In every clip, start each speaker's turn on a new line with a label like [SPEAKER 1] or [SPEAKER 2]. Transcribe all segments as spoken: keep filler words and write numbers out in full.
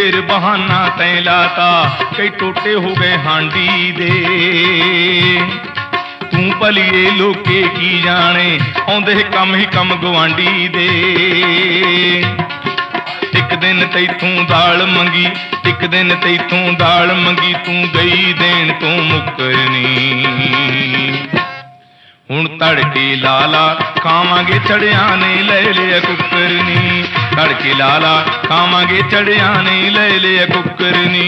[SPEAKER 1] ਫੇਰ बहाना तैं लाता, कई टोटे हो गए हांडी दे। तू भलीए लोके की जाने, आउंदे कम ही कम गवांडी दे। एक दिन तैथों दाल मंगी, एक दिन तैथों दाल मंगी, तू गई देन तो मुकरनी। हुण तड़के लाला खावांगे चढ़िया ने, ले लिया कुकरनी। तड़के लाला खावांगे चढ़िया ने, ले लिया कुकरनी।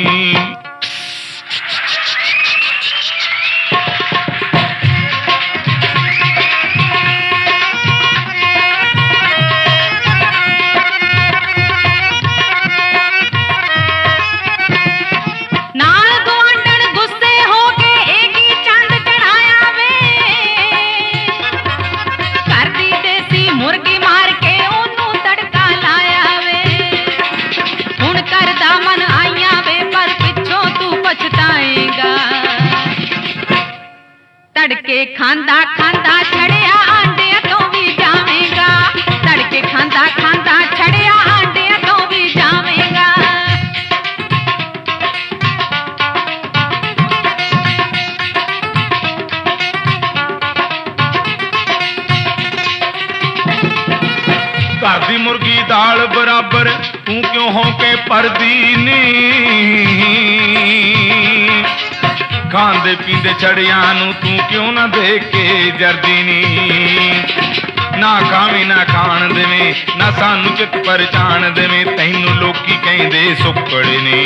[SPEAKER 2] तड़के खांदा खांदा छड़िया आंडिया तो भी जावेगा। तड़के खांदा खांदा छड़िया आंडिया तो भी जावेगा।
[SPEAKER 1] घर दी मुर्गी दाल बराबर, तू क्यों हो के परदी नी। खांदे पींदे छड़िया नू तू क्यों ना देख के जरदी नी। ना खावी ना खाण देवे, ना सानू चित परचान देवे, तैनू लोकी कहंदे सुक्कड़ ने।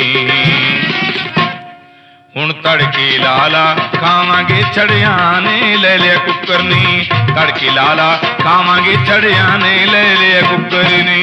[SPEAKER 1] हुण तड़के लाला खावांगे छड़िया ने, ले लिया कुकरनी। तड़के लाला खावांगे छड़िया ने, ले लिया कुकरनी।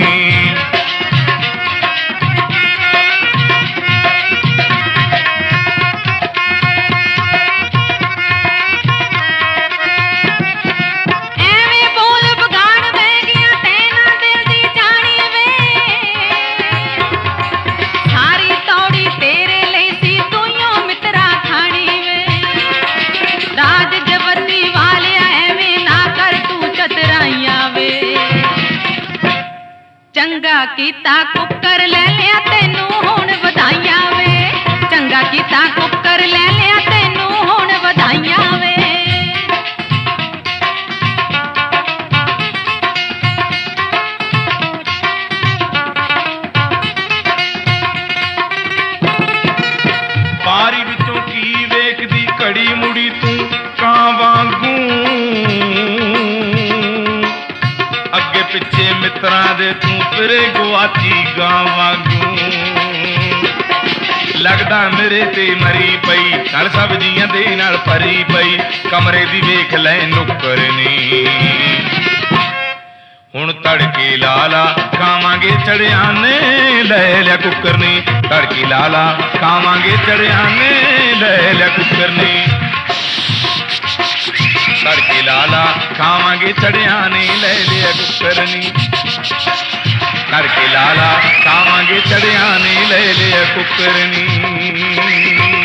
[SPEAKER 2] चंगा कीता कुकर ले लिया तेनू हुण वधाइयां वे। चंगा कीता कुकर ले लिया तेनू हुण वधाइयां वे।
[SPEAKER 1] बारी विचों की वेखदी घड़ी मुड़ी, तू कां वांगू। अगे पिछे मित्रां दे तू फिरे गुआची गां वांगू। लगदा मेरे ते मरी पई, नाल सब जियां दे नाल भरी पई। कमरे दी वेख लै नुकरनी। हुण तड़के लाला खावांगे चढ़िया ने, ले लिया कुकरनी। तड़के लाला खावांगे चढ़िया ने, ले लिया कुकरनी। तड़के लाला खावांगे चढ़िया ने, ले लिया कुकरनी। तड़के लाला खावांगे चढ़िया ने, ले लिया कुकरनी।